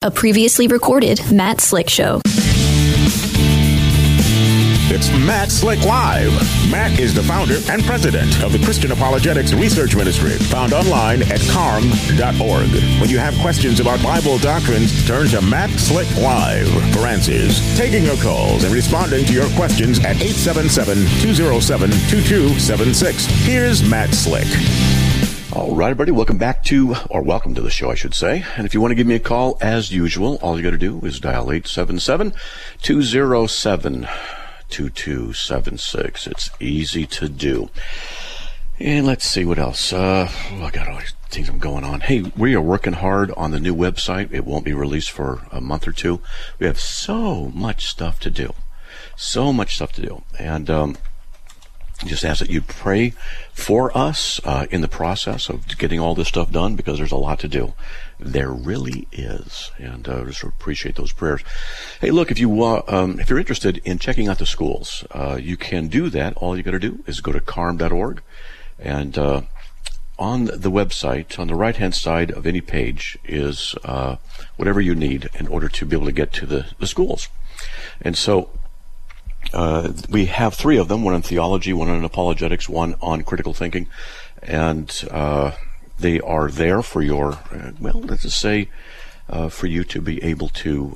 A previously recorded Matt Slick Show. It's Matt Slick Live. Matt is the founder and president of the Christian Apologetics Research Ministry, found online at carm.org. When you have questions about Bible doctrines, turn to Matt Slick Live for answers. Taking your calls and responding to your questions at 877-207-2276. Here's Matt Slick. All right, everybody, welcome to the show, I should say. And if you want to give me a call, as usual, all you got to do is dial 877-207-2276. It's easy to do. And let's see what else. I got all these things going on. Hey, we are working hard on the new website. It won't be released for a month or two. We have so much stuff to do. And just ask that you pray for us in the process of getting all this stuff done, because there's a lot to do. There really is, and just appreciate those prayers. Hey, look, if you're interested in checking out the schools, you can do that. All you got to do is go to carm.org, and on the website, on the right-hand side of any page, is whatever you need in order to be able to get to the schools. And so we have three of them, one on theology, one on apologetics, one on critical thinking, and they are there for your, let's just say, for you to be able to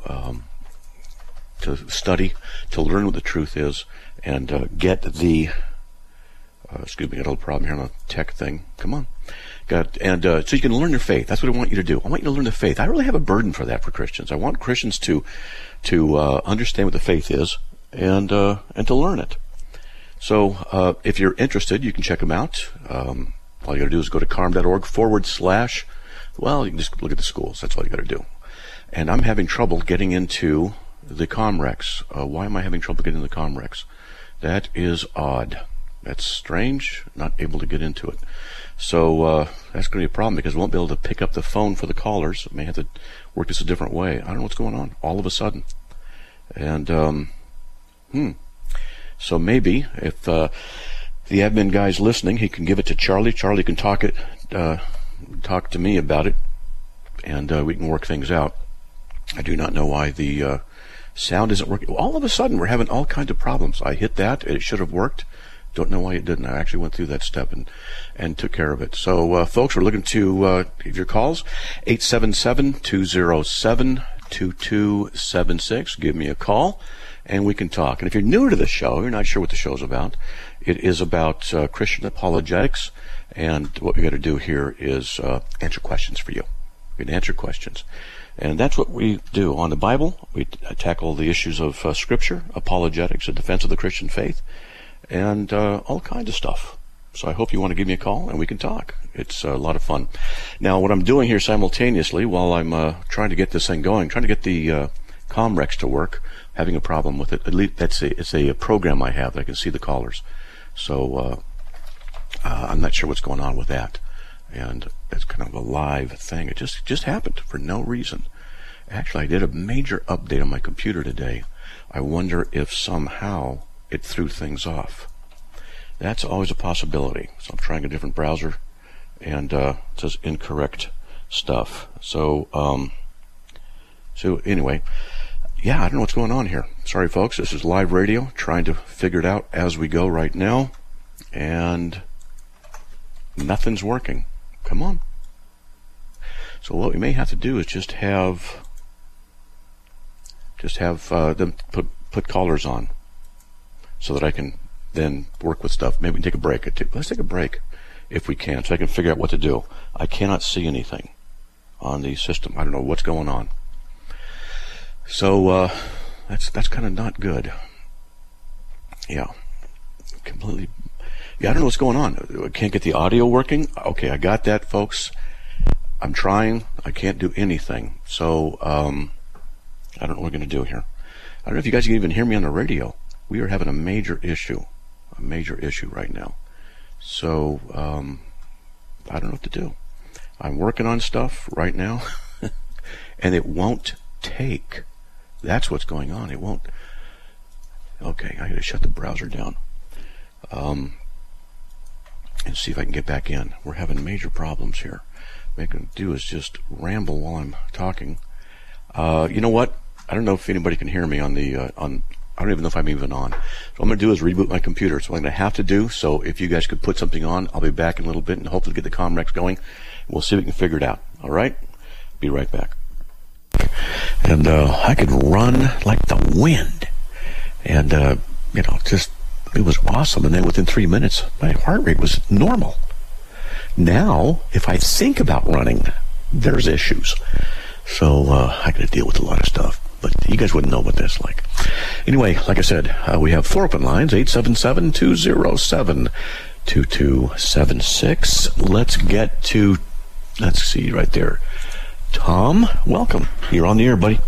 study, to learn what the truth is, and get the, excuse me, got a little problem here on a tech thing. Come on. So you can learn your faith. That's what I want you to do. I want you to learn the faith. I really have a burden for that for Christians. I want Christians to understand what the faith is, and to learn it. So if you're interested, you can check them out. All you got to do is go to carm.org / you can just look at the schools. That's all you got to do. And I'm having trouble getting into the ComRex. Why am I having trouble getting into the ComRex? That is odd. That's strange. Not able to get into it. So that's going to be a problem, because we won't be able to pick up the phone for the callers. I may have to work this a different way. I don't know what's going on all of a sudden. And so maybe if the admin guy's listening, he can give it to Charlie. Charlie can talk to me about it, and we can work things out. I do not know why the sound isn't working. All of a sudden, we're having all kinds of problems. I hit that. It should have worked. Don't know why it didn't. I actually went through that step and took care of it. So, folks, we're looking to give your calls. 877-207-2276. Give me a call, and we can talk. And if you're new to the show, you're not sure what the show's about, it is about Christian apologetics, and what we got to do here is answer questions for you. We can answer questions. And that's what we do on the Bible. We tackle the issues of Scripture, apologetics, the defense of the Christian faith, and all kinds of stuff. So I hope you want to give me a call, and we can talk. It's a lot of fun. Now, what I'm doing here simultaneously, while I'm trying to get this thing going, trying to get the ComRex to work, having a problem with it. At least it's a program I have that I can see the callers. So I'm not sure what's going on with that. And that's kind of a live thing. It just happened for no reason. Actually, I did a major update on my computer today. I wonder if somehow it threw things off. That's always a possibility. So I'm trying a different browser, and it says incorrect stuff. So anyway, yeah, I don't know what's going on here. Sorry, folks. This is live radio, trying to figure it out as we go right now, and nothing's working. Come on. So what we may have to do is just have them put callers on, so that I can then work with stuff. Maybe we can take a break. Let's take a break if we can, so I can figure out what to do. I cannot see anything on the system. I don't know what's going on. So that's kind of not good. Yeah, completely. Yeah, I don't know what's going on. I can't get the audio working. Okay, I got that, folks. I'm trying. I can't do anything. So I don't know what we're going to do here. I don't know if you guys can even hear me on the radio. We are having a major issue right now. So I don't know what to do. I'm working on stuff right now, and it won't take. That's what's going on. It won't. Okay, I got to shut the browser down and see if I can get back in. We're having major problems here. What I can do is just ramble while I'm talking. You know what? I don't know if anybody can hear me on the I don't even know if I'm even on. So what I'm going to do is reboot my computer. So what I'm going to have to do. So if you guys could put something on, I'll be back in a little bit and hopefully get the Comrex going. We'll see if we can figure it out. All right? Be right back. And I could run like the wind. And, just, it was awesome. And then within 3 minutes, my heart rate was normal. Now, if I think about running, there's issues. So I got to deal with a lot of stuff. But you guys wouldn't know what that's like. Anyway, like I said, we have 4 open lines, 877-207-2276. Let's see right there. Tom, welcome. You're on the air, buddy.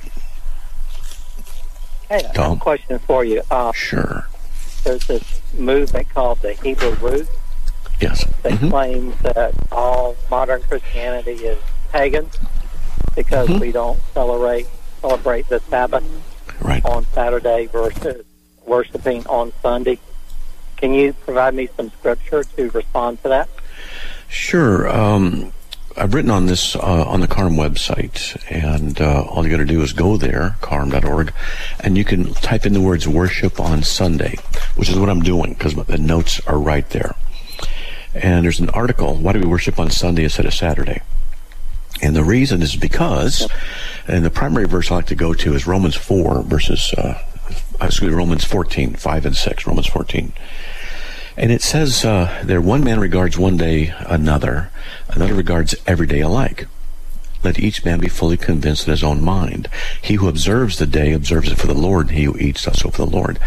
Hey, I have a question for you. Sure. There's this movement called the Hebrew Roots. Yes. That claims that all modern Christianity is pagan because we don't celebrate the Sabbath on Saturday versus worshiping on Sunday. Can you provide me some scripture to respond to that? Sure. I've written on this on the CARM website, and all you got to do is go there, carm.org, and you can type in the words worship on Sunday, which is what I'm doing because the notes are right there. And there's an article, why do we worship on Sunday instead of Saturday? And the reason is because, and the primary verse I like to go to is Romans 4 verses, Romans 14, 5 and 6, Romans 14. And it says there, one man regards one day another regards every day alike. Let each man be fully convinced in his own mind. He who observes the day observes it for the Lord, and he who eats also for the Lord.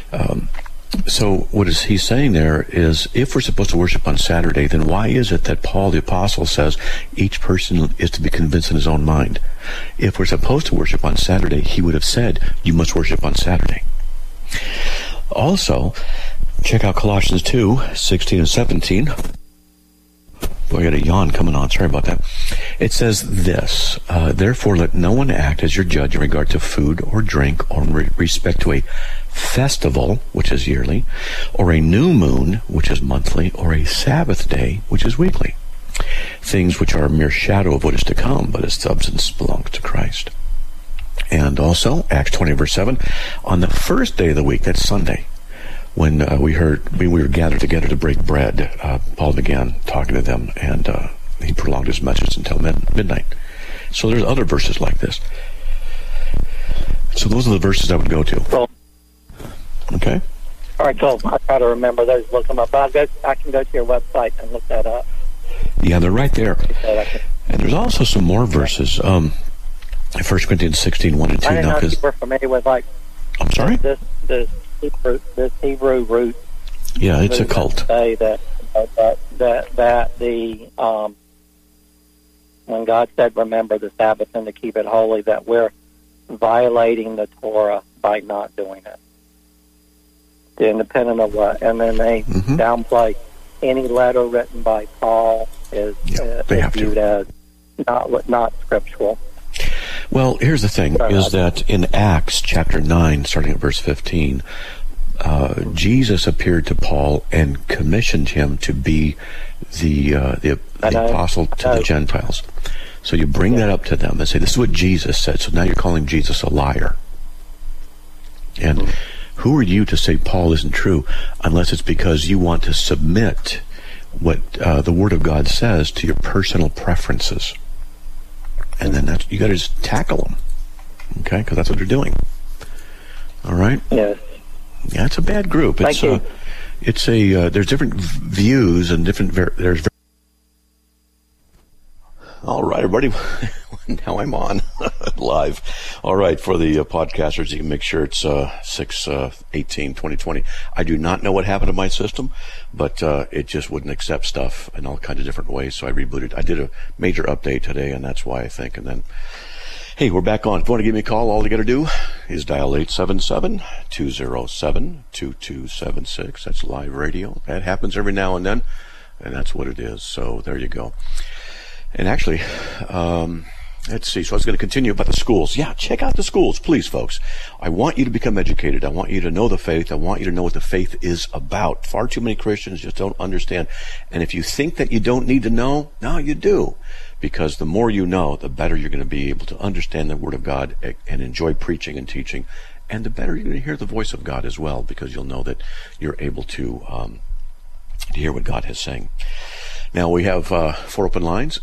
So what is he saying there is, if we're supposed to worship on Saturday, then why is it that Paul the Apostle says each person is to be convinced in his own mind? If we're supposed to worship on Saturday, he would have said, you must worship on Saturday. Also, check out Colossians 2, 16 and 17. Boy, I got a yawn coming on. Sorry about that. It says this, therefore let no one act as your judge in regard to food or drink or in respect to a festival, which is yearly, or a new moon, which is monthly, or a Sabbath day, which is weekly. Things which are a mere shadow of what is to come, but its substance belongs to Christ. And also, Acts 20, verse 7, on the first day of the week, that's Sunday, when we were gathered together to break bread, Paul began talking to them, and he prolonged his message until midnight. So there's other verses like this. So those are the verses I would go to. Cool. Okay. All right, cool. I try to remember those, look them up. I can go to your website and look that up. Yeah, they're right there. And there's also some more verses. 1 Corinthians 16, 1 and 2. I didn't know if you were familiar with, like... I'm sorry? This Hebrew root. Yeah, it's a cult. Say that when God said, remember the Sabbath and to keep it holy, that we're violating the Torah by not doing it. Independent of what, and then they downplay any letter written by Paul is viewed as not scriptural. Well, here's the thing: is that in Acts chapter 9, starting at verse 15, Jesus appeared to Paul and commissioned him to be the apostle to the Gentiles. So you bring that up to them and say, "This is what Jesus said." So now you're calling Jesus a liar, and who are you to say Paul isn't true unless it's because you want to submit what the Word of God says to your personal preferences? And then you got to just tackle them, okay? Because that's what they're doing. All right? Yes. Yeah, it's a bad group. Thank you. There's different views and there's. All right, everybody. Now I'm on live. All right, for the podcasters, you can make sure it's 6/18/2020. I do not know what happened to my system, but it just wouldn't accept stuff in all kinds of different ways, so I rebooted. I did a major update today, and that's why I think. And then, hey, we're back on. If you want to give me a call, all you got to do is dial 877-207-2276. That's live radio. That happens every now and then, and that's what it is. So there you go. And actually, let's see. So I was going to continue about the schools. Yeah, check out the schools, please, folks. I want you to become educated. I want you to know the faith. I want you to know what the faith is about. Far too many Christians just don't understand. And if you think that you don't need to know, no, you do. because the more you know, the better you're going to be able to understand the Word of God and enjoy preaching and teaching, and the better you're going to hear the voice of God as well, because you'll know that you're able to hear what God is saying. Now we have 4 open lines,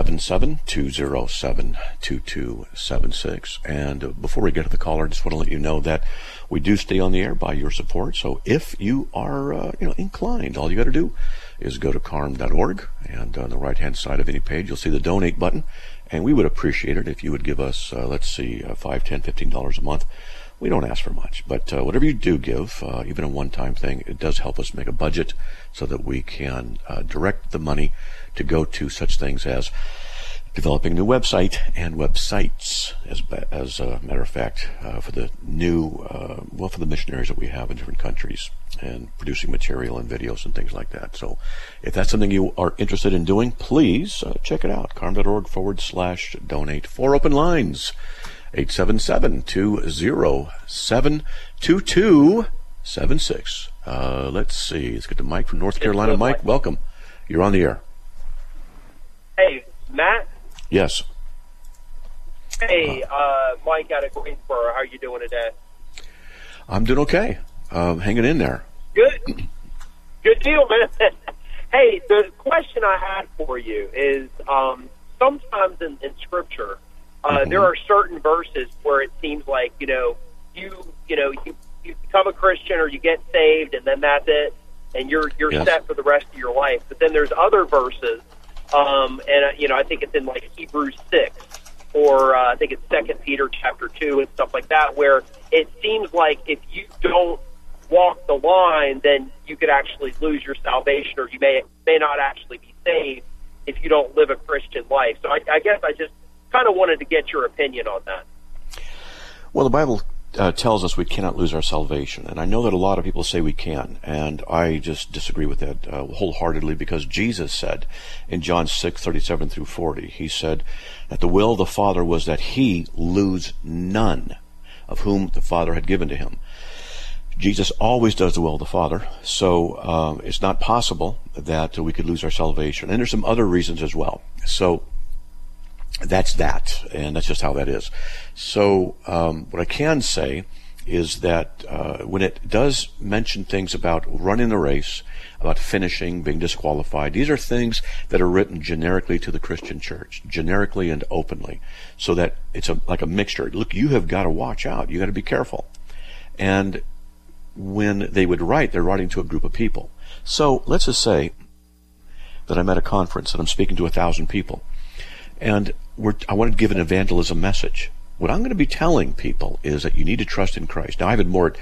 877-207-2276. And before we get to the caller, I just want to let you know that we do stay on the air by your support. So if you are inclined, all you got to do is go to carm.org, and on the right-hand side of any page, you'll see the donate button. And we would appreciate it if you would give us, $5, $10, $15 a month. We don't ask for much, but whatever you do give, even a one-time thing, it does help us make a budget so that we can direct the money to go to such things as developing a new website and websites, as a matter of fact, for the new, for the missionaries that we have in different countries, and producing material and videos and things like that. So if that's something you are interested in doing, please check it out, carm.org/donate. 4 open lines. 877-207-2276. Let's see. Let's get to Mike from North Carolina. Mike, welcome. You're on the air. Hey, Matt? Yes. Hey, Mike out of Greensboro. How are you doing today? I'm doing okay. Hanging in there. Good. Good deal, man. Hey, the question I had for you is sometimes in Scripture, there are certain verses where it seems like, you become a Christian or you get saved and then that's it, and you're yes. set for the rest of your life. But then there's other verses, I think it's in like Hebrews 6 or I think it's 2 Peter chapter 2 and stuff like that, where it seems like if you don't walk the line, then you could actually lose your salvation, or you may not actually be saved if you don't live a Christian life. So I guess I just kind of wanted to get your opinion on that. Well, the Bible tells us we cannot lose our salvation, and I know that a lot of people say we can, and I just disagree with that wholeheartedly, because Jesus said in John 6:37-40, he said that the will of the Father was that he lose none of whom the Father had given to him. Jesus always does the will of the Father, so it's not possible that we could lose our salvation, and there's some other reasons as well. So that's that, and that's just how that is. So what I can say is that when it does mention things about running the race, about finishing, being disqualified, these are things that are written generically to the Christian church, generically and openly, so that it's like a mixture. Look, you have got to watch out. You got to be careful. And when they would write, they're writing to a group of people. So let's just say that I'm at a conference and I'm speaking to 1,000 people, and I want to give an evangelism message. What I'm going to be telling people is that you need to trust in Christ. Now, I have a more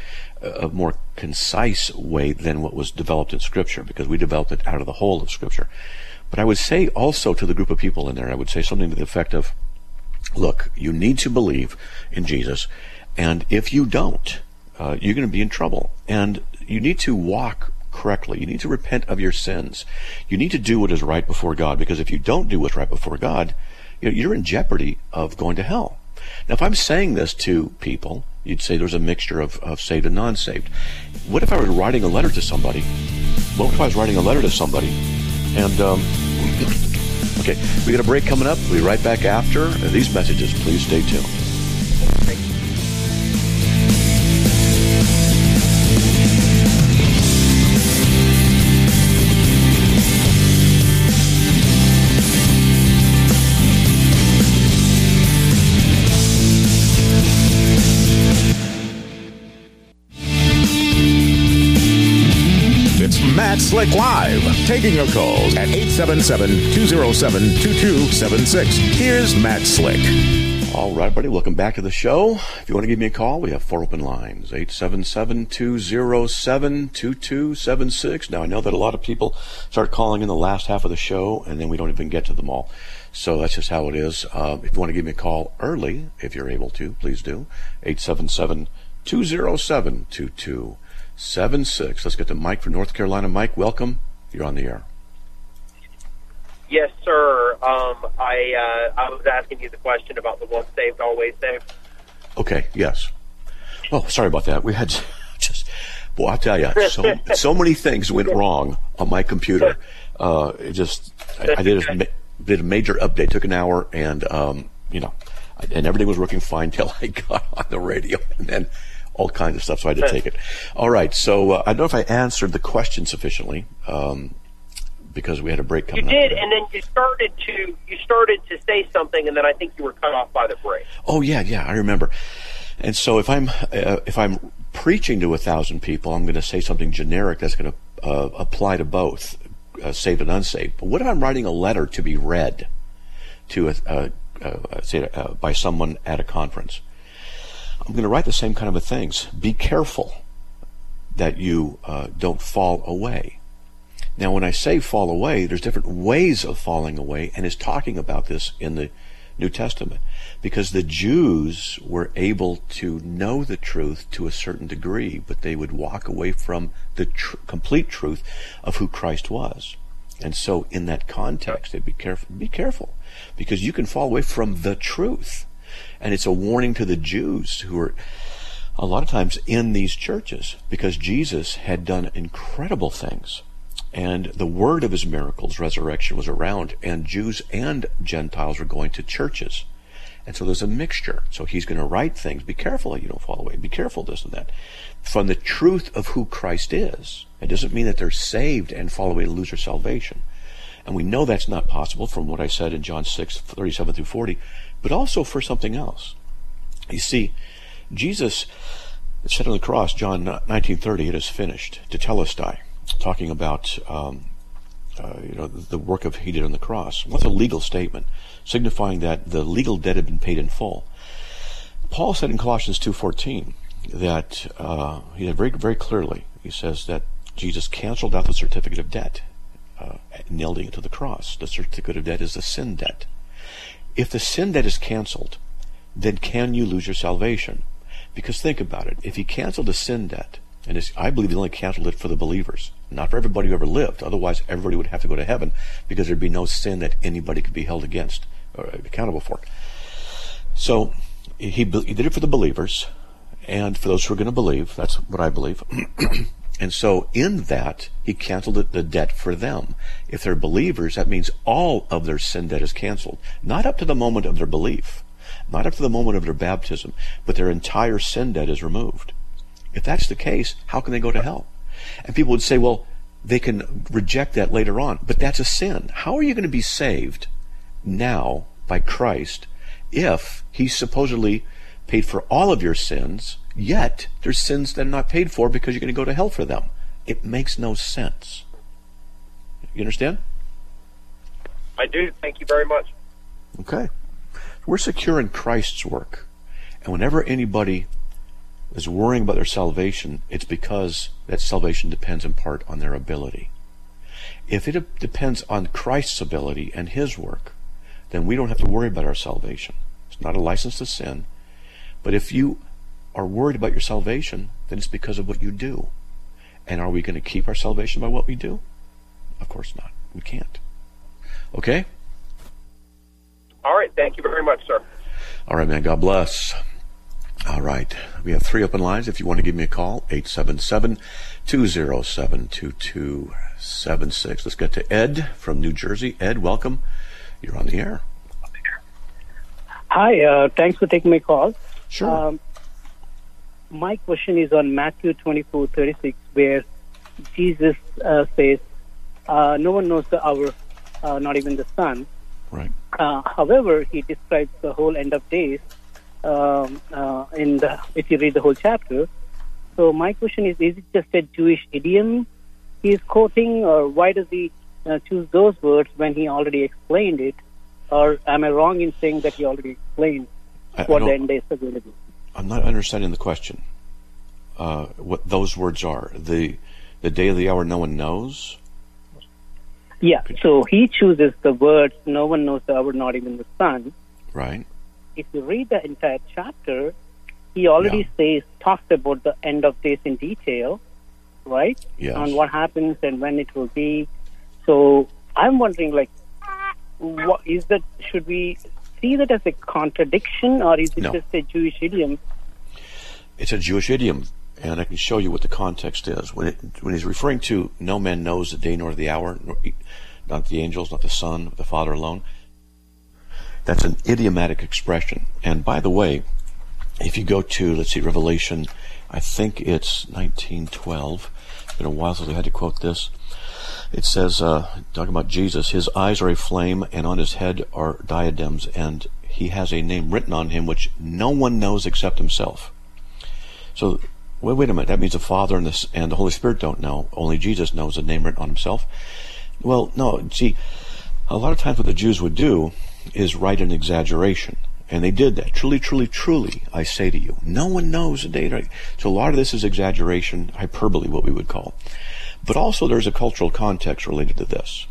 concise way than what was developed in Scripture, because we developed it out of the whole of Scripture. But I would say also to the group of people in there, I would say something to the effect of, look, you need to believe in Jesus, and if you don't, you're going to be in trouble. And you need to walk correctly. You need to repent of your sins. You need to do what is right before God, because if you don't do what's right before God, you're in jeopardy of going to hell. Now, if I'm saying this to people, you'd say there's a mixture of saved and non-saved. What if I were writing a letter to somebody? What if I was writing a letter to somebody? And, okay, we got a break coming up. We'll be right back after these messages. Please stay tuned. Matt Slick Live, taking your calls at 877-207-2276. Here's Matt Slick. All right, buddy, welcome back to the show. If you want to give me a call, we have 4 open lines, 877-207-2276. Now, I know that a lot of people start calling in the last half of the show, and then we don't even get to them all. So that's just how it is. If you want to give me a call early, if you're able to, please do. 877-207-2276. Let's get to Mike from North Carolina. Mike, welcome. You're on the air. Yes, sir. I was asking you the question about the once saved, always saved. Okay, yes. Oh, sorry about that. We had boy, I'll tell you, so many things went wrong on my computer. I did did a major update, took an hour, and and everything was working fine till I got on the radio, and then all kinds of stuff, so I had to take it. All right, so I don't know if I answered the question sufficiently, because we had a break coming up. You did, and then you started to say something, and then I think you were cut off by the break. Oh yeah, I remember. And so if I'm preaching to 1,000 people, I'm going to say something generic that's going to apply to both, saved and unsaved. But what if I'm writing a letter to be read to by someone at a conference? I'm going to write the same kind of things. Be careful that you don't fall away. Now, when I say fall away, there's different ways of falling away, and it's talking about this in the New Testament, because the Jews were able to know the truth to a certain degree, but they would walk away from the complete truth of who Christ was. And so in that context, they'd be careful, because you can fall away from the truth. And it's a warning to the Jews who are a lot of times in these churches, because Jesus had done incredible things. And the word of his miracles, resurrection, was around, and Jews and Gentiles were going to churches. And so there's a mixture. So he's going to write things. Be careful that you don't fall away. Be careful this and that. From the truth of who Christ is. It doesn't mean that they're saved and fall away to lose their salvation. And we know that's not possible from what I said in John 6:37 through 40, but also for something else. You see, Jesus said on the cross, John 19:30, it is finished, tetelestai, talking about the work of he did on the cross. What's a legal statement, signifying that the legal debt had been paid in full. Paul said in Colossians 2:14 that he said very, very clearly, he says that Jesus canceled out the certificate of debt, nailing it to the cross. The certificate of debt is the sin debt. If the sin debt is canceled, then can you lose your salvation? Because think about it. If he canceled the sin debt, and I believe he only canceled it for the believers, not for everybody who ever lived. Otherwise, everybody would have to go to heaven, because there'd be no sin that anybody could be held against or accountable for. So he did it for the believers, and for those who are going to believe. That's what I believe. And so in that, he canceled the debt for them. If they're believers, that means all of their sin debt is canceled. Not up to the moment of their belief, not up to the moment of their baptism, but their entire sin debt is removed. If that's the case, how can they go to hell? And people would say, well, they can reject that later on, but that's a sin. How are you going to be saved now by Christ if he supposedly paid for all of your sins, yet there's sins that are not paid for because you're going to go to hell for them? It makes no sense. You understand? I do. Thank you very much. Okay. We're secure in Christ's work. And whenever anybody is worrying about their salvation, it's because that salvation depends in part on their ability. If it depends on Christ's ability and his work, then we don't have to worry about our salvation. It's not a license to sin. But if you are worried about your salvation, then it's because of what you do. And are we going to keep our salvation by what we do? Of course not. We can't. Okay? All right. Thank you very much, sir. All right, man. God bless. All right. We have 3 open lines. If you want to give me a call, 877-207-2276. Let's get to Ed from New Jersey. Ed, welcome. You're on the air. Hi. Thanks for taking my call. Sure. My question is on Matthew 24:36, where Jesus says, no one knows the hour, not even the Son. Right. However, he describes the whole end of days if you read the whole chapter. So my question is it just a Jewish idiom he is quoting, or why does he choose those words when he already explained it? Or am I wrong in saying that he already explained what the end days are going to be? I'm not understanding the question. What those words are. The day of the hour no one knows? Yeah, so he chooses the words, no one knows the hour, not even the Son. Right. If you read the entire chapter, he already talks about the end of days in detail, right? Yes. On what happens and when it will be. So I'm wondering, what is that? Should we see that as a contradiction, or is it just a Jewish idiom? It's a Jewish idiom, and I can show you what the context is. When he's referring to no man knows the day nor the hour, not the angels, not the Son, but the Father alone. That's an idiomatic expression. And by the way, if you go to, let's see, Revelation, I think it's 19:12. It's been a while since I had to quote this. It says, talking about Jesus, his eyes are a flame, and on his head are diadems, and he has a name written on him which no one knows except himself. So, wait a minute. That means the Father and the Holy Spirit don't know. Only Jesus knows the name written on himself. Well, no. See, a lot of times what the Jews would do is write an exaggeration. And they did that. Truly, truly, truly, I say to you. No one knows the date. So a lot of this is exaggeration, hyperbole, what we would call. But also there's a cultural context related to this.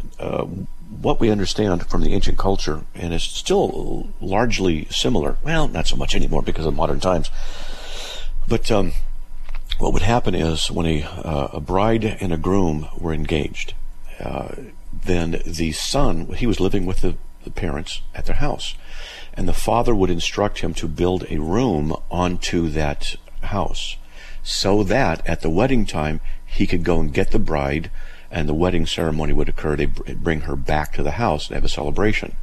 What we understand from the ancient culture, and it's still largely similar, well, not so much anymore because of modern times, but what would happen is when a bride and a groom were engaged, then the son, he was living with the parents at their house, and the father would instruct him to build a room onto that house so that at the wedding time he could go and get the bride, and the wedding ceremony would occur. They'd bring her back to the house and have a celebration.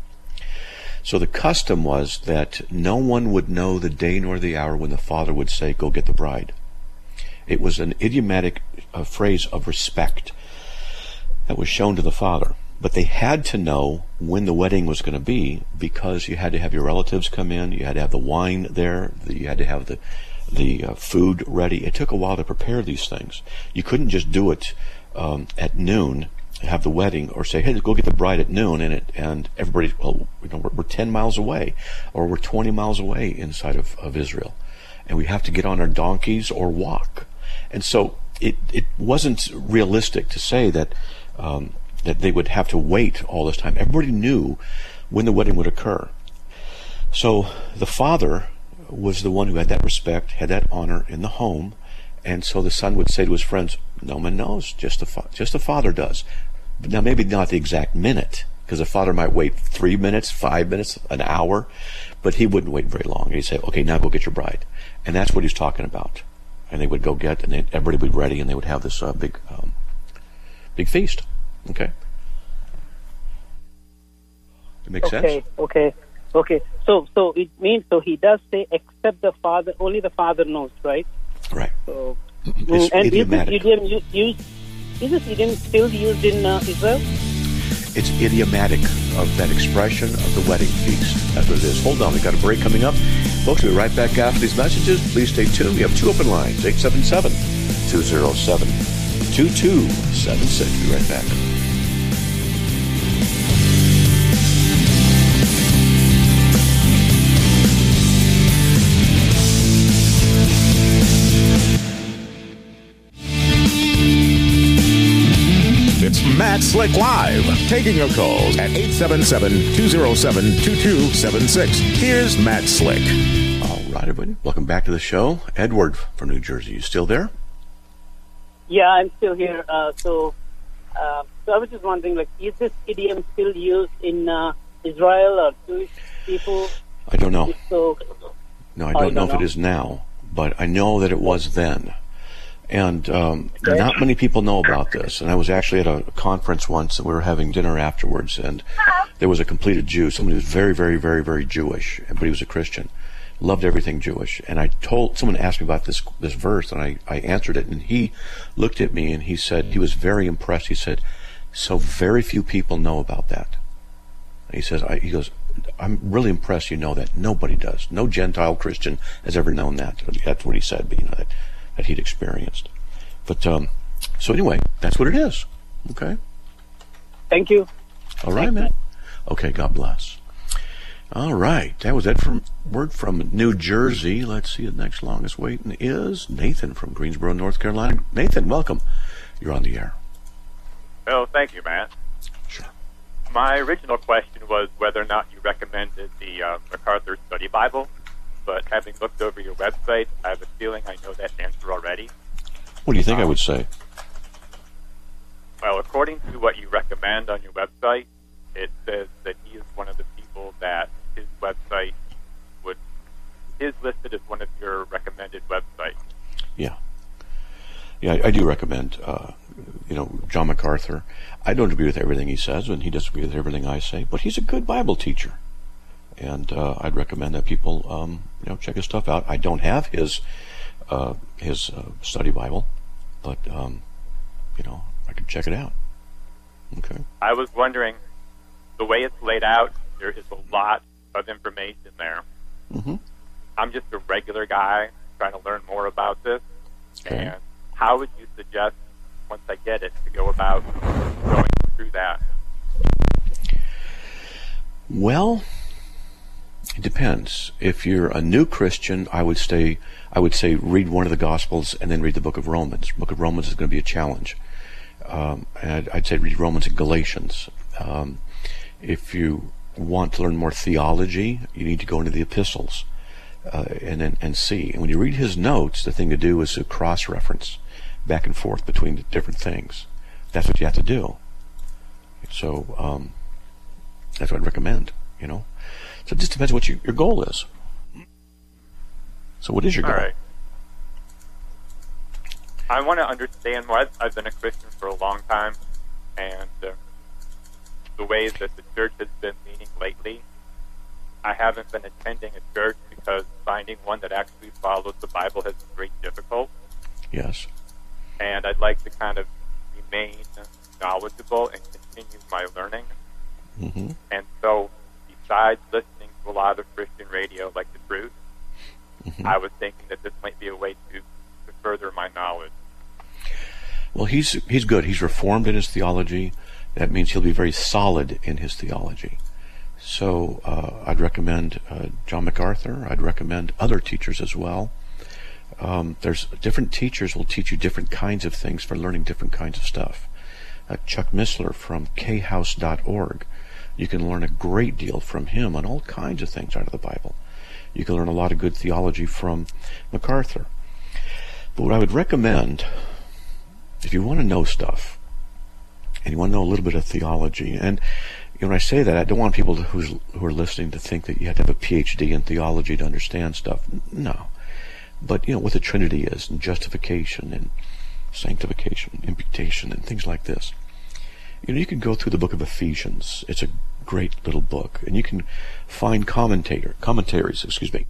So the custom was that no one would know the day nor the hour when the father would say, go get the bride. It was an idiomatic phrase of respect that was shown to the father. But they had to know when the wedding was going to be, because you had to have your relatives come in, you had to have the wine there, you had to have the food ready. It took a while to prepare these things. You couldn't just do it at noon, have the wedding, or say, hey, go get the bride at noon, and everybody, well, we're 10 miles away, or we're 20 miles away inside of Israel, and we have to get on our donkeys or walk. And so it wasn't realistic to say that they would have to wait all this time. Everybody knew when the wedding would occur. So the father was the one who had that respect, had that honor in the home, and so the son would say to his friends, no one knows, just the father does. But now maybe not the exact minute, because the father might wait 3 minutes, 5 minutes, an hour, but he wouldn't wait very long. He'd say, okay, now go get your bride. And that's what he's talking about. And they would go get, and everybody would be ready, and they would have this big feast. Okay. It makes sense? Okay. So it means, so he does say, except the father, only the father knows, right? Right. So, it's and idiomatic. Is this idiom still used in Israel? It's idiomatic of that expression of the wedding feast. That's what it is. Hold on, we've got a break coming up. Folks, we'll be right back after these messages. Please stay tuned. We have two open lines, 877-207-2276. We'll be right back. It's Matt Slick Live, taking your calls at 877-207-2276. Here's Matt Slick. All right, everybody. Welcome back to the show. Edward from New Jersey. You still there? Yeah, I'm still here. So I was just wondering, like, is this idiom still used in Israel or Jewish people? I don't know. So, no, I don't know if it is now, but I know that it was then. And not many people know about this. And I was actually at a conference once, and we were having dinner afterwards, and there was a completed Jew, somebody who was very, very, very, very Jewish, but he was a Christian, loved everything Jewish. And someone asked me about this verse, and I answered it, and he looked at me, and he said, he was very impressed. He said, so very few people know about that. And he says, he goes, I'm really impressed you know that. Nobody does. No Gentile Christian has ever known that. That's what he said, but that he'd experienced. But so anyway, that's what it is. Okay. Thank you. All right, man. Okay, God bless. All right, that was word from New Jersey. Let's see, the next longest waiting is Nathan from Greensboro, North Carolina. Nathan, welcome. You're on the air. Oh, thank you, Matt. Sure. My original question was whether or not you recommended the MacArthur Study Bible. But having looked over your website, I have a feeling I know that answer already. What do you think I would say? Well, according to what you recommend on your website, it says that he is one of the people that his website is listed as one of your recommended websites. Yeah, I do recommend John MacArthur. I don't agree with everything he says, and he doesn't agree with everything I say, but he's a good Bible teacher. And I'd recommend that people, check his stuff out. I don't have his study Bible, but, I could check it out. Okay. I was wondering, the way it's laid out, there is a lot of information there. Mm-hmm. I'm just a regular guy trying to learn more about this. Okay. And how would you suggest, once I get it, to go about going through that? Well, it depends. If you're a new Christian, I would say read one of the Gospels and then read the book of Romans. The book of Romans is going to be a challenge. And I'd say read Romans and Galatians. If you want to learn more theology, you need to go into the epistles and see. And when you read his notes, the thing to do is to cross-reference back and forth between the different things. That's what you have to do. So that's what I'd recommend. So it just depends what your goal is. So what is your goal? All right. I want to understand more. I've been a Christian for a long time, and the ways that the church has been leaning lately, I haven't been attending a church because finding one that actually follows the Bible has been very difficult. Yes. And I'd like to kind of remain knowledgeable and continue my learning. Mm-hmm. And so, besides listening to a lot of Christian radio like The Truth, mm-hmm. I was thinking that this might be a way to further my knowledge. Well, he's good. He's reformed in his theology. That means he'll be very solid in his theology. So I'd recommend John MacArthur. I'd recommend other teachers as well. There's different teachers will teach you different kinds of things for learning different kinds of stuff. Chuck Missler from khouse.org. You can learn a great deal from him on all kinds of things out of the Bible. You can learn a lot of good theology from MacArthur. But what I would recommend, if you want to know stuff, and you want to know a little bit of theology, and when I say that, I don't want people who are listening to think that you have to have a PhD in theology to understand stuff. No. But, what the Trinity is, and justification, and sanctification, imputation, and things like this. You can go through the book of Ephesians. It's a great little book. And you can find commentaries,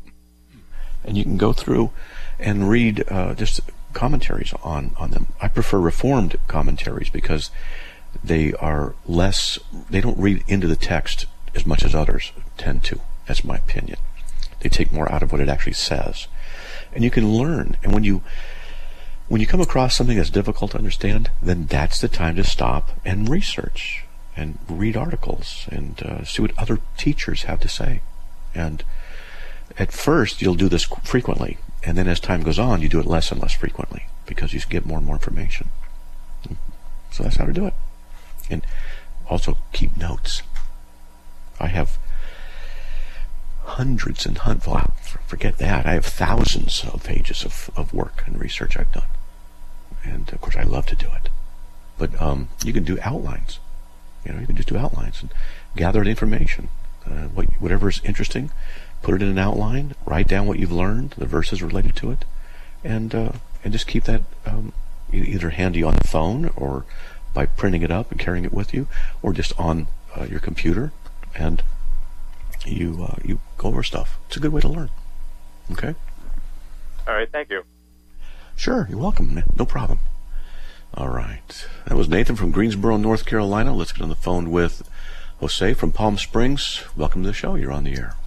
and you can go through and read just commentaries on them. I prefer Reformed commentaries because they don't read into the text as much as others tend to. That's my opinion. They take more out of what it actually says. And you can learn. And when you come across something that's difficult to understand, then that's the time to stop and research and read articles and see what other teachers have to say. And at first, you'll do this frequently. And then as time goes on, you do it less and less frequently because you get more and more information. So that's how to do it. And also keep notes. I have hundreds and forget that. I have thousands of pages of work and research I've done. And of course I love to do it. But you can do outlines. You can just do outlines and gather the information. Whatever is interesting, put it in an outline, write down what you've learned, the verses related to it, and just keep that either handy on the phone or by printing it up and carrying it with you, or just on your computer, and you go over stuff. It's a good way to learn. Okay? All right, thank you. Sure, you're welcome. No problem. All right. That was Nathan from Greensboro, North Carolina. Let's get on the phone with Jose from Palm Springs. Welcome to the show. You're on the air.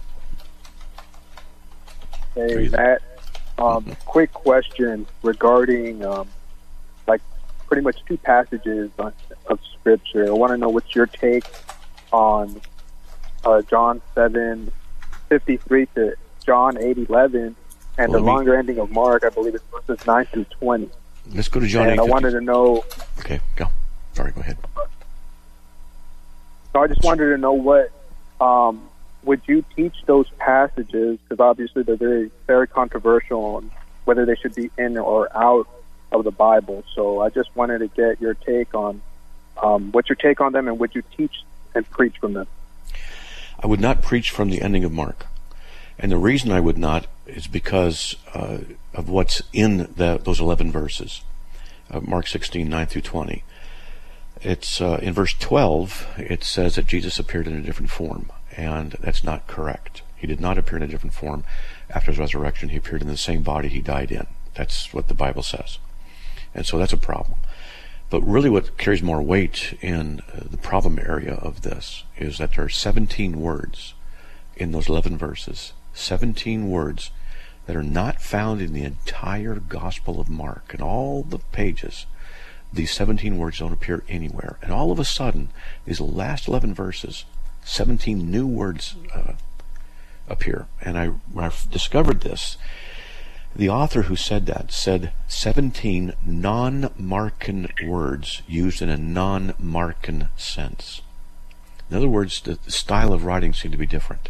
Hey, Matt. Quick question regarding pretty much two passages of Scripture. I want to know what's your take on John 7:53 to John 8:11, and the longer ending of Mark. I believe it's verses 9 through 20. Let's go to John 8:50. And I wanted to know. Okay, go. Sorry, go ahead. So I just wanted to know what would you teach those passages, because obviously they're very, very controversial on whether they should be in or out of the Bible. So I just wanted to get your take on what's your take on them, and would you teach and preach from them? I would not preach from the ending of Mark. And the reason I would not is because of what's in those 11 verses. Mark 16, 9 through 20. It's in verse 12, it says that Jesus appeared in a different form, and that's not correct. He did not appear in a different form after his resurrection. He appeared in the same body he died in. That's what the Bible says. And so that's a problem. But really what carries more weight in the problem area of this is that there are 17 words in those 11 verses, 17 words that are not found in the entire Gospel of Mark. In all the pages, these 17 words don't appear anywhere. And all of a sudden, these last 11 verses, 17 new words appear. And when I discovered this, the author who said that said 17 non-Markan words used in a non-Markan sense. In other words, the style of writing seemed to be different.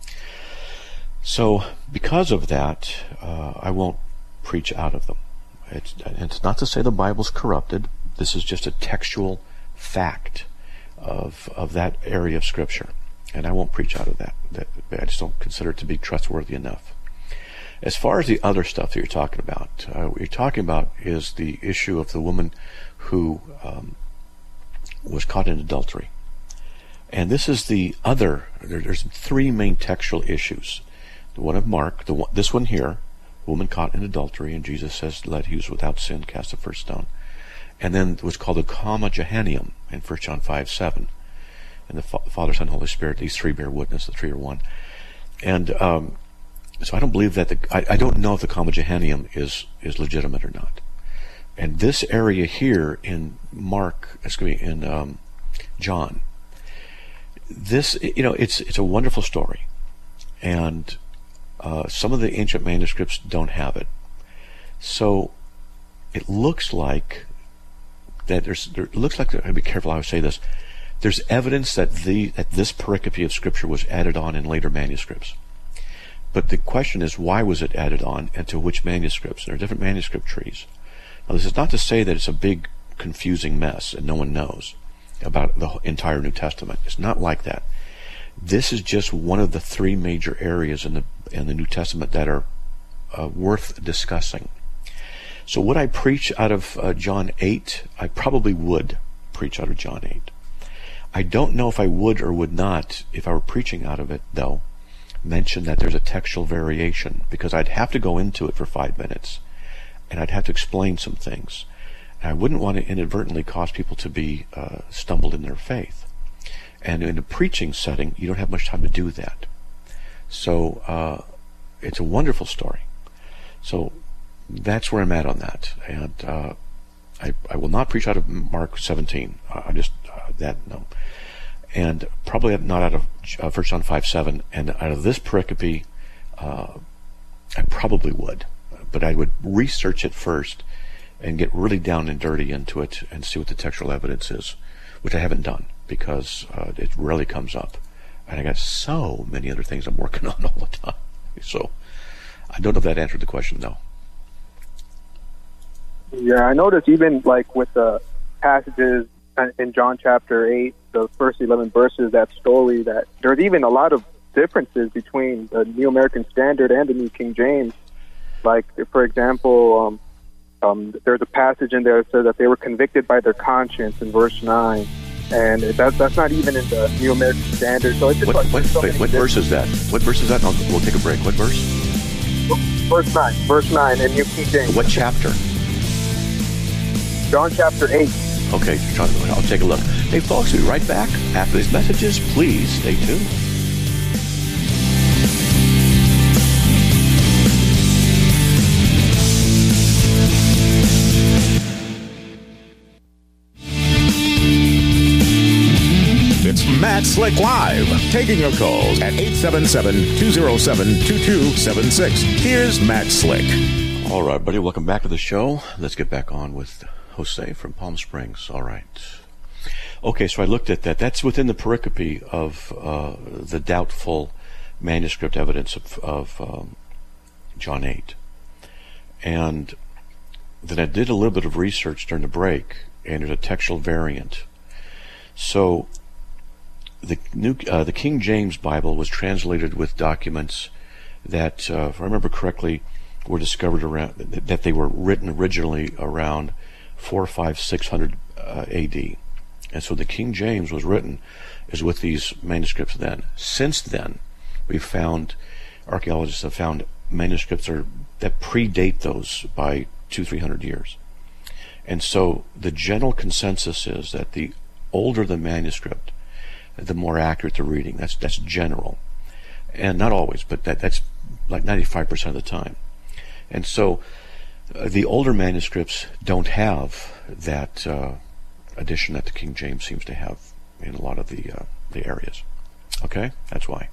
So, because of that, I won't preach out of them. It's not to say the Bible's corrupted. This is just a textual fact of that area of Scripture. And I won't preach out of that. I just don't consider it to be trustworthy enough. As far as the other stuff that you're talking about, what you're talking about is the issue of the woman who was caught in adultery. And this is the other, there's three main textual issues. The one of Mark, this one here, woman caught in adultery, and Jesus says, let he who's without sin cast the first stone. And then what's called the Comma Johannium in 1 John 5:7. And the Father, Son, Holy Spirit, these three bear witness, the three are one. And so I don't believe that I don't know if the Comma Johannium is legitimate or not. And this area here in John, this, it's a wonderful story. And some of the ancient manuscripts don't have it. So it looks like that I'd be careful how I say this. There's evidence that this pericope of Scripture was added on in later manuscripts. But the question is, why was it added on, and to which manuscripts? There are different manuscript trees. Now, this is not to say that it's a big, confusing mess and no one knows about the entire New Testament. It's not like that. This is just one of the three major areas in the New Testament that are worth discussing. So would I preach out of John 8? I probably would preach out of John 8. I don't know if I would or would not, if I were preaching out of it, though, mention that there's a textual variation, because I'd have to go into it for 5 minutes, and I'd have to explain some things. And I wouldn't want to inadvertently cause people to be stumbled in their faith. And in a preaching setting, you don't have much time to do that. So it's a wonderful story. So that's where I'm at on that. And I will not preach out of Mark 17. No. And probably not out of 1 John 5:7. And out of this pericope, I probably would. But I would research it first and get really down and dirty into it and see what the textual evidence is, which I haven't done because it rarely comes up. And I got so many other things I'm working on all the time. So I don't know if that answered the question, though. Yeah, I noticed even like with the passages in John chapter 8, the first 11 verses, that story, that there's even a lot of differences between the New American Standard and the New King James. Like, for example, there's a passage in there that says that they were convicted by their conscience in verse 9. And that's not even in the New American Standard. So it's just what verse is that? What verse is that? We'll take a break. What verse? Verse 9 in New King James. What chapter? John chapter 8. Okay, I'll take a look. Hey, folks, we'll be right back after these messages. Please stay tuned. It's Matt Slick Live, taking your calls at 877-207-2276. Here's Matt Slick. All right, buddy, welcome back to the show. Let's get back on with Jose from Palm Springs. All right. Okay, so I looked at that. That's within the pericope of the doubtful manuscript evidence of John 8. And then I did a little bit of research during the break, and there's a textual variant. So the King James Bible was translated with documents that, if I remember correctly, were discovered around, that they were written originally around 400, 500, 600 AD. And so the King James was written is with these manuscripts then. Since then, archaeologists have found manuscripts that predate those by 200-300 years. And so the general consensus is that the older the manuscript, the more accurate the reading. That's general. And not always, but that's like 95% of the time. And so the older manuscripts don't have that addition that the King James seems to have in a lot of the areas. Okay? That's why.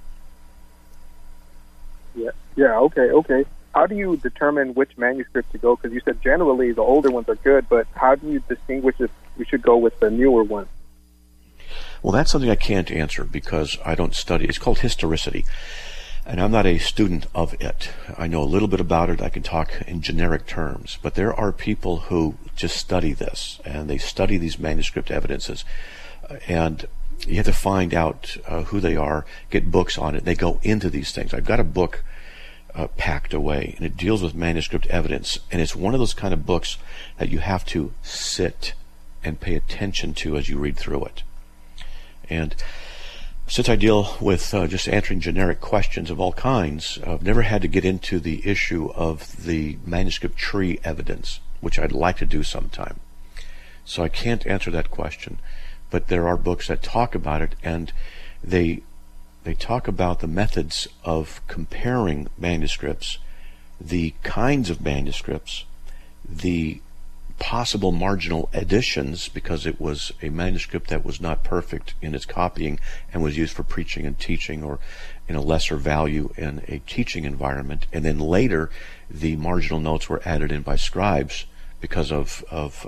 Yeah, okay. How do you determine which manuscript to go? Because you said generally the older ones are good, but how do you distinguish if we should go with the newer one? Well, that's something I can't answer because I don't study. It's called historicity, and I'm not a student of it. I know a little bit about it. I can talk in generic terms, but there are people who just study this, and they study these manuscript evidences, and you have to find out who they are, get books on it. They go into these things. I've got a book packed away, and it deals with manuscript evidence, and it's one of those kind of books that you have to sit and pay attention to as you read through it. And since I deal with just answering generic questions of all kinds, I've never had to get into the issue of the manuscript tree evidence, which I'd like to do sometime. So I can't answer that question, but there are books that talk about it, and they talk about the methods of comparing manuscripts, the kinds of manuscripts, the possible marginal additions, because it was a manuscript that was not perfect in its copying and was used for preaching and teaching, or in a lesser value in a teaching environment. And then later, the marginal notes were added in by scribes because of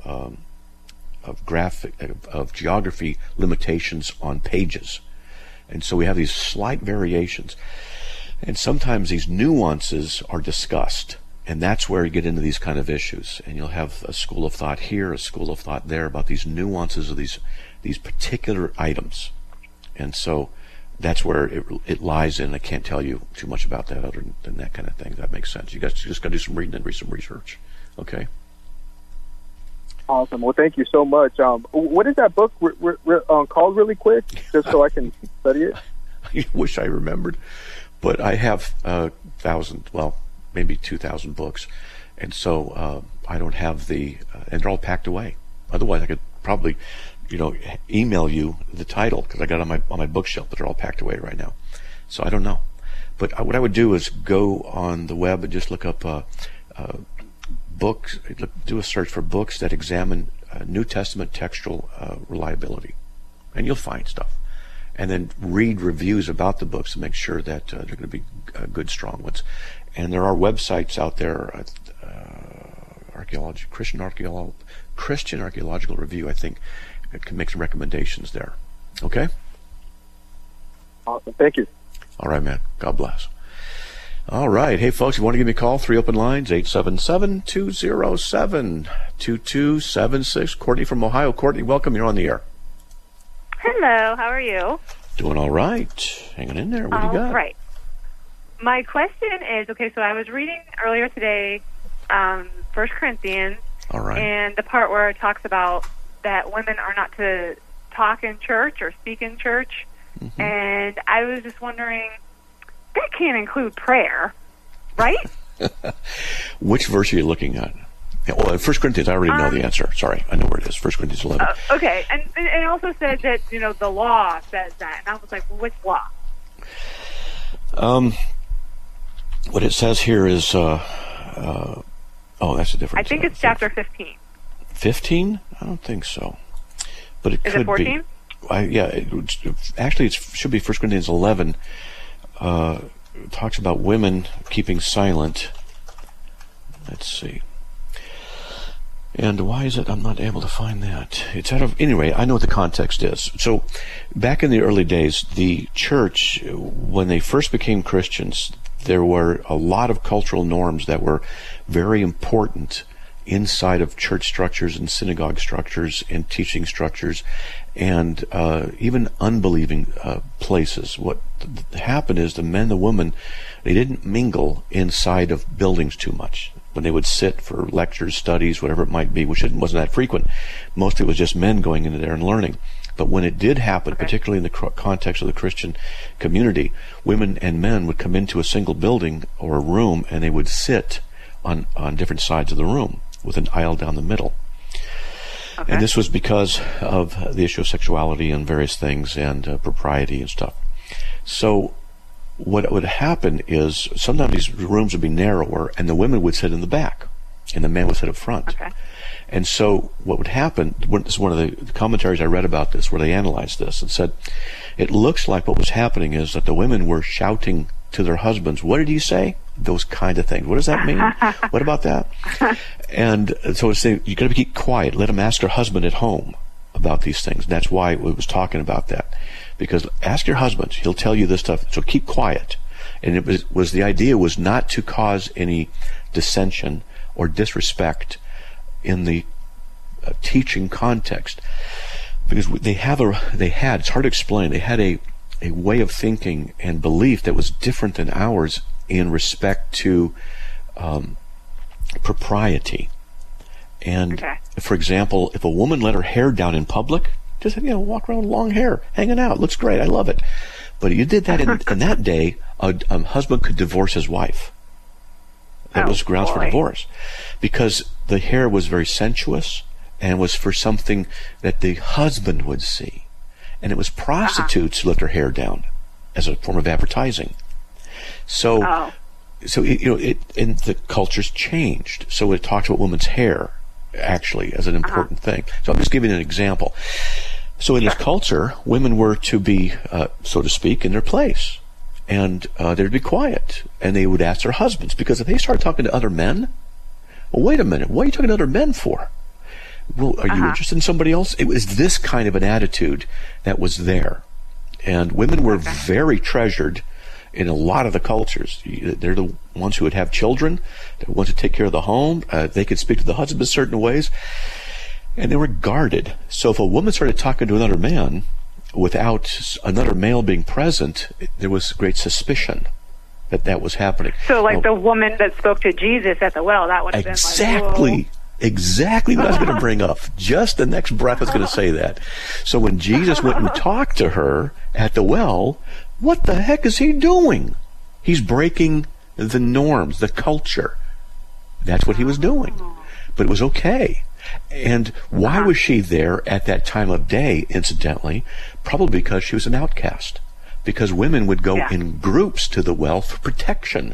geography limitations on pages. And so we have these slight variations. And sometimes these nuances are discussed. And that's where you get into these kind of issues. And you'll have a school of thought here, a school of thought there about these nuances of these particular items. And so that's where it lies in. I can't tell you too much about that other than that kind of thing. That makes sense. You guys just got to do some reading and read some research. Okay? Awesome. Well, thank you so much. What is that book called really quick, just so I can study it? I wish I remembered. But I have 1,000, maybe 2,000 books. And so I don't have and they're all packed away. Otherwise, I could probably, email you the title, because I got it on my bookshelf, but they're all packed away right now. So I don't know. But what I would do is go on the web and just look up books, do a search for books that examine New Testament textual reliability, and you'll find stuff. And then read reviews about the books to make sure that they're going to be good, strong ones. And there are websites out there, Christian Archaeological Review, I think, can make some recommendations there. Okay? Awesome. Thank you. All right, man. God bless. All right. Hey, folks, if you want to give me a call, 3 open lines, 877-207-2276. Courtney from Ohio. Courtney, welcome. You're on the air. Hello. How are you? Doing all right. Hanging in there. What do you got? All right. My question is, so I was reading earlier today 1 Corinthians. All right. And the part where it talks about that women are not to talk in church or speak in church. Mm-hmm. And I was just wondering, that can't include prayer, right? Which verse are you looking at? Well, 1 Corinthians, I already know the answer. Sorry, I know where it is. 1 Corinthians 11. Okay, and it also said that, the law says that. And I was like, well, which law? What it says here is, that's a different... I think it's chapter 15. 15? I don't think so. But it could be. Is it 14? Actually, it should be 1 Corinthians 11. It talks about women keeping silent. Let's see. And why is it I'm not able to find that? Anyway, I know what the context is. So, back in the early days, the church, when they first became Christians, there were a lot of cultural norms that were very important inside of church structures and synagogue structures and teaching structures and even unbelieving places. What happened is the men and the women, they didn't mingle inside of buildings too much. when they would sit for lectures, studies, whatever it might be, which wasn't that frequent. Mostly it was just men going into there and learning. But when it did happen, particularly in the context of the Christian community, women and men would come into a single building or a room, and they would sit on different sides of the room with an aisle down the middle. Okay. And this was because of the issue of sexuality and various things and propriety and stuff. So what would happen is sometimes these rooms would be narrower, and the women would sit in the back, and the men would sit up front. Okay. And so what would happen, this is one of the commentaries I read about this, where they analyzed this and said, it looks like what was happening is that the women were shouting to their husbands, what did he say? Those kind of things. What does that mean? What about that? And so it's saying, you got to keep quiet. Let him ask her husband at home about these things. And that's why we was talking about that. Because ask your husband. He'll tell you this stuff. So keep quiet. And it was the idea was not to cause any dissension or disrespect in the teaching context, because it's hard to explain, they had a way of thinking and belief that was different than ours in respect to propriety. And for example, if a woman let her hair down in public, just walk around with long hair hanging out, looks great, I love it. But you did that in that day, a husband could divorce his wife. That was grounds for divorce, because the hair was very sensuous and was for something that the husband would see. And it was prostitutes who let their hair down as a form of advertising. So, and the culture's changed. So it talks about women's hair, actually, as an important thing. So I'm just giving an example. So in this culture, women were to be, so to speak, in their place. And they'd be quiet, and they would ask their husbands, because if they started talking to other men, well, wait a minute, what are you talking to other men for? Well, are you interested in somebody else? It was this kind of an attitude that was there. And women were very treasured in a lot of the cultures. They're the ones who would have children, the ones who take care of the home. They could speak to the husband in certain ways, and they were guarded. So if a woman started talking to another man, without another male being present, there was great suspicion that was happening. So like the woman that spoke to Jesus at the well, that would have been like, exactly what I was going to bring up. Just the next breath I was going to say that. So when Jesus went and talked to her at the well, what the heck is he doing? He's breaking the norms, the culture. That's what he was doing. But it was okay. And why was she there at that time of day, incidentally? Probably because she was an outcast. Because women would go in groups to the well for protection.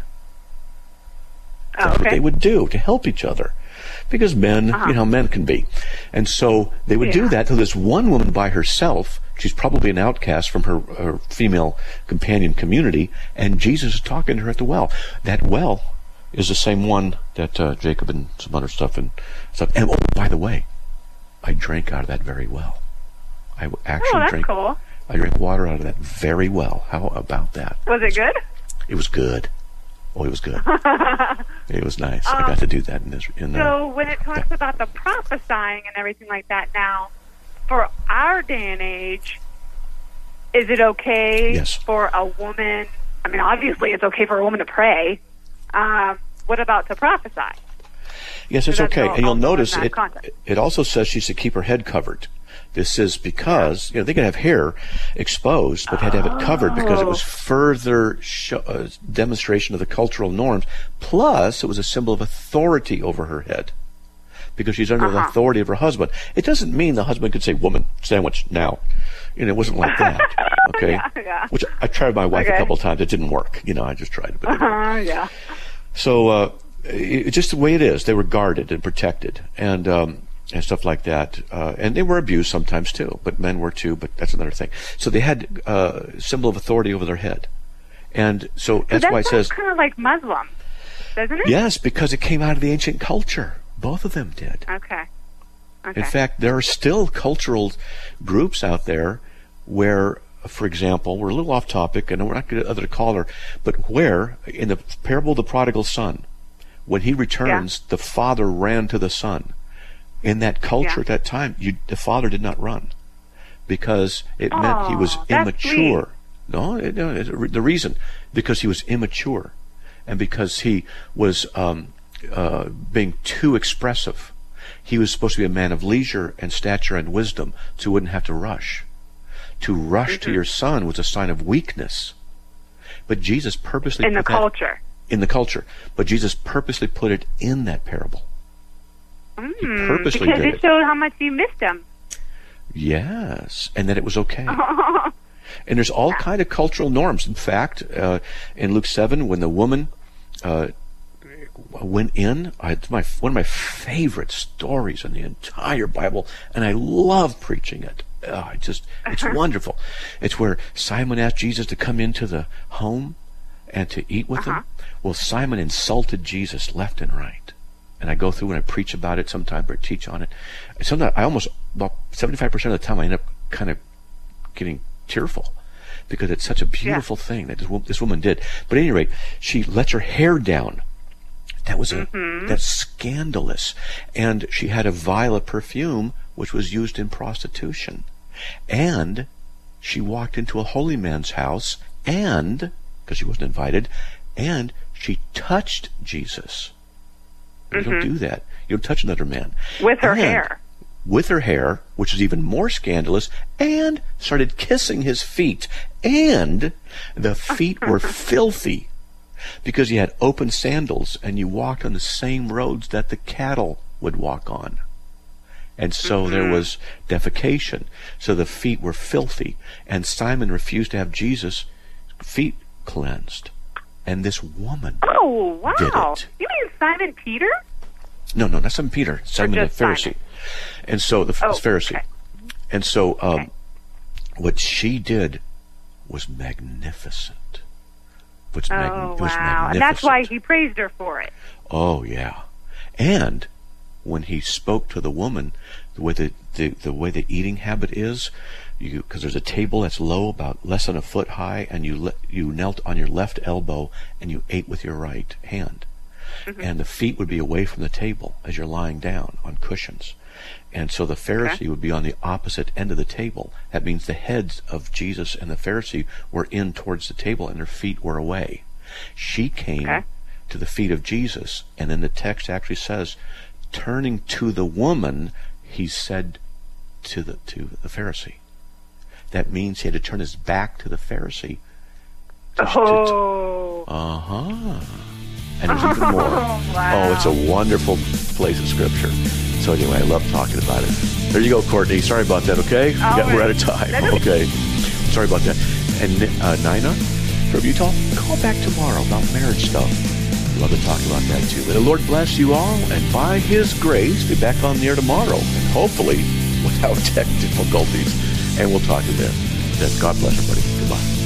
That's what they would do to help each other. Because men, men can be. And so they would do that to this one woman by herself. She's probably an outcast from her female companion community. And Jesus is talking to her at the well. That well is the same one that Jacob and some other stuff and stuff. And oh, by the way, I drank out of that very well. I actually cool. I drank water out of that very well. How about that? Was it good? It was good. Oh, it was good. It was nice. I got to do that So when it talks about the prophesying and everything like that now, for our day and age, is it okay for a woman? I mean, obviously it's okay for a woman to pray. What about to prophesy? Yes, it's okay. And you'll notice it also says she should keep her head covered. This is because, they could have hair exposed, but had to have it covered because it was further demonstration of the cultural norms. Plus, it was a symbol of authority over her head because she's under the authority of her husband. It doesn't mean the husband could say, woman, sandwich now. It wasn't like that. Okay? Which I tried my wife a couple of times. It didn't work. I just tried it. So, it's just the way it is. They were guarded and protected and stuff like that. And they were abused sometimes too, but men were too, but that's another thing. So they had a symbol of authority over their head. And so that's why it says... kind of like Muslim, doesn't it? Yes, because it came out of the ancient culture. Both of them did. Okay. In fact, there are still cultural groups out there where, for example, we're a little off topic, and we're not going to other caller, but where, in the parable of the prodigal son, when he returns, the father ran to the son. In that culture at that time, the father did not run because it meant he was immature. No, the reason, because he was immature and because he was being too expressive. He was supposed to be a man of leisure and stature and wisdom, so he wouldn't have to rush. To rush to your son was a sign of weakness. But Jesus purposely in the culture. In the culture. But Jesus purposely put it in that parable. He purposely because did it showed how much he missed him. Yes, and that it was okay. And there's all kind of cultural norms. In fact, in Luke 7, when the woman went in, it's one of my favorite stories in the entire Bible, and I love preaching it. It's wonderful. It's where Simon asked Jesus to come into the home and to eat with him. Well, Simon insulted Jesus left and right. And I go through and I preach about it sometimes or teach on it. And sometimes about 75% of the time, I end up kind of getting tearful because it's such a beautiful thing that this woman did. But at any rate, she lets her hair down. That was that's scandalous. And she had a vial of perfume which was used in prostitution. And she walked into a holy man's house and, because she wasn't invited, and she touched Jesus. You don't do that. You don't touch another man. With her hair. With her hair, which is even more scandalous, and started kissing his feet. And the feet were filthy because you had open sandals and you walked on the same roads that the cattle would walk on. And so there was defecation. So the feet were filthy. And Simon refused to have Jesus' feet cleansed. And this woman did it. You mean Simon Peter? No, not Simon Peter. Simon the Pharisee. Simon. And so the Pharisee. Okay. And so what she did was magnificent. It was magnificent. And that's why he praised her for it. Oh, yeah. And when he spoke to the woman, the way the eating habit is, because there's a table that's low, about less than a foot high, and you knelt on your left elbow and you ate with your right hand. And the feet would be away from the table as you're lying down on cushions. And so the Pharisee would be on the opposite end of the table. That means the heads of Jesus and the Pharisee were in towards the table and their feet were away. She came to the feet of Jesus, and then the text actually says, turning to the woman, he said to the Pharisee. That means he had to turn his back to the Pharisee. And there's even more. Oh, it's a wonderful place in Scripture. So anyway, I love talking about it. There you go, Courtney. Sorry about that, okay? We're out of time. Okay. Sorry about that. And Nina from Utah, call back tomorrow about marriage stuff. Love to talk about that too. May the Lord bless you all, and by His grace, be back on the air tomorrow, and hopefully without tech difficulties. And we'll talk to you then. God bless everybody. Goodbye.